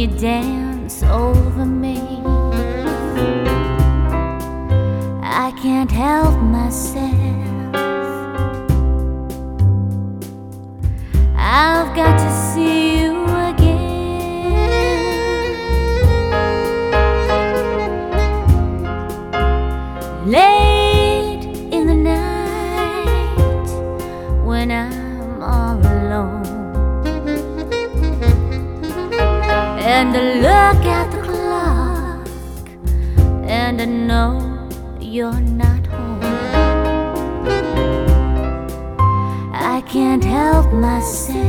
you dance over me. I can't help myself. I've got to see you again. Late in the night when I'm all alone, and I look at the clock and I know you're not home. I can't help myself.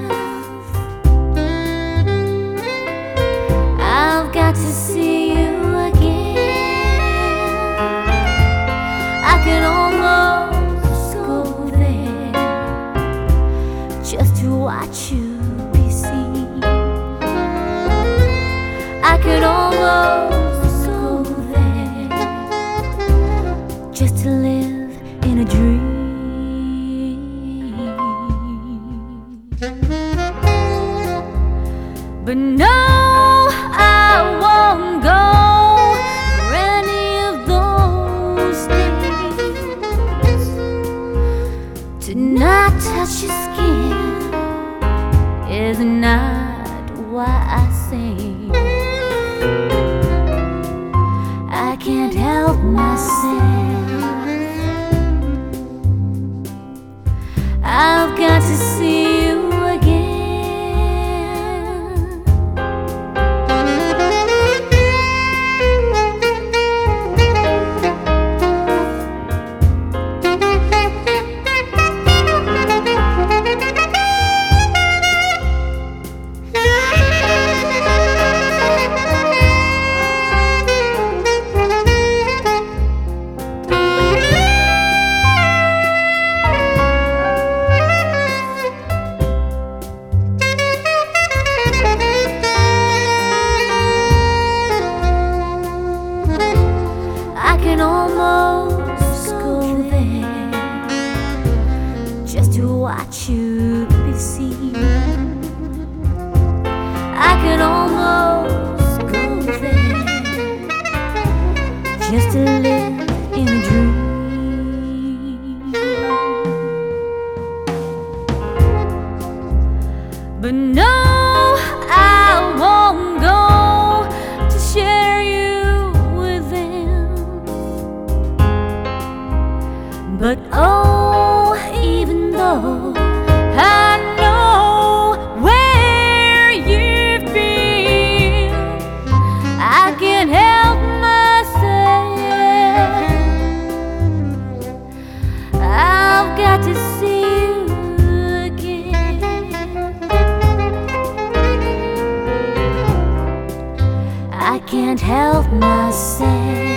I've got to see you again. I can almost go there just to watch you be seen. I could almost go there just to live in a dream. But no, I won't go for any of those days. To not touch your skin is not why I sing. I can't help myself. I've got to see you again. I can almost go there just to watch you be seen. I can almost go there just to live in a dream. But no, I won't go to share you with them. But oh, even though I know where you've been, I can't help myself. I've got to see you again. I can't help myself.